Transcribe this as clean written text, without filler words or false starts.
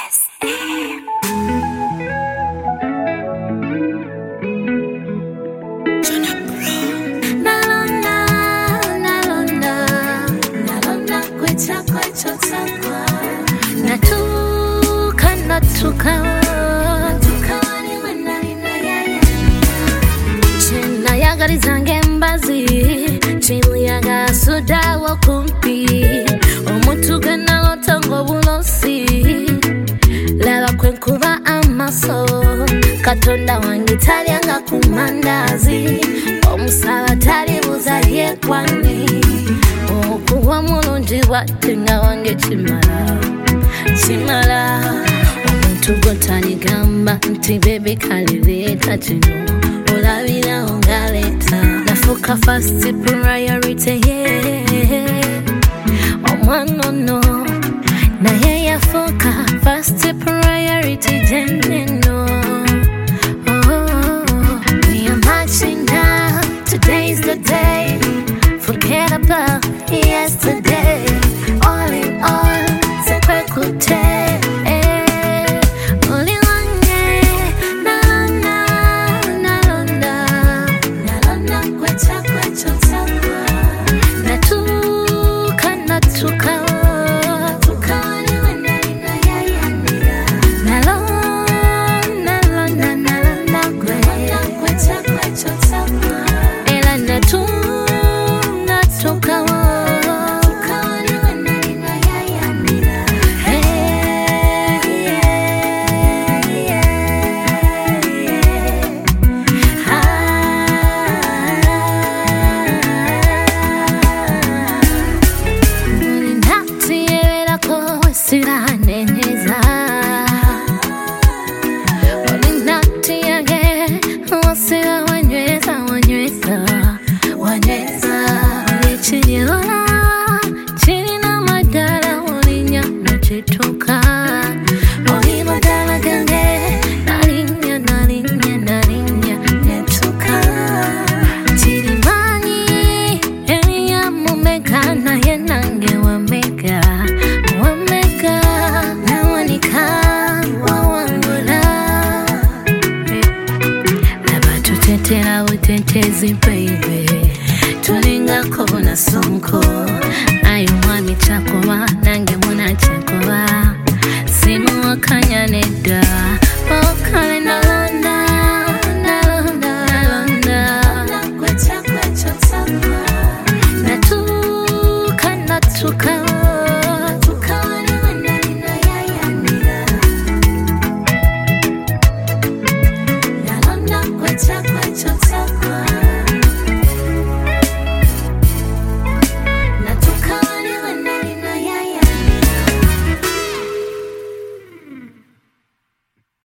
Zange mbazi chiliaga suda wakumpi omutuge nalotango bulosi laba kwenkuba amaso katonda wange talyanga kumandazi omusala talibuza yekwani okuwa mulungi bwatenga wange kimala omuntu gotanigamba nti bebe kalileta kino olabira ongaleta nafuka first priority omwana no naye yafuka first priority jeneno we are marching now, today's the day, forget about yesterday, all in all sekwe kute Tentezi baby tulinga kona sonko ayo mwami chakoba nange muna chakoba simu wakanya neda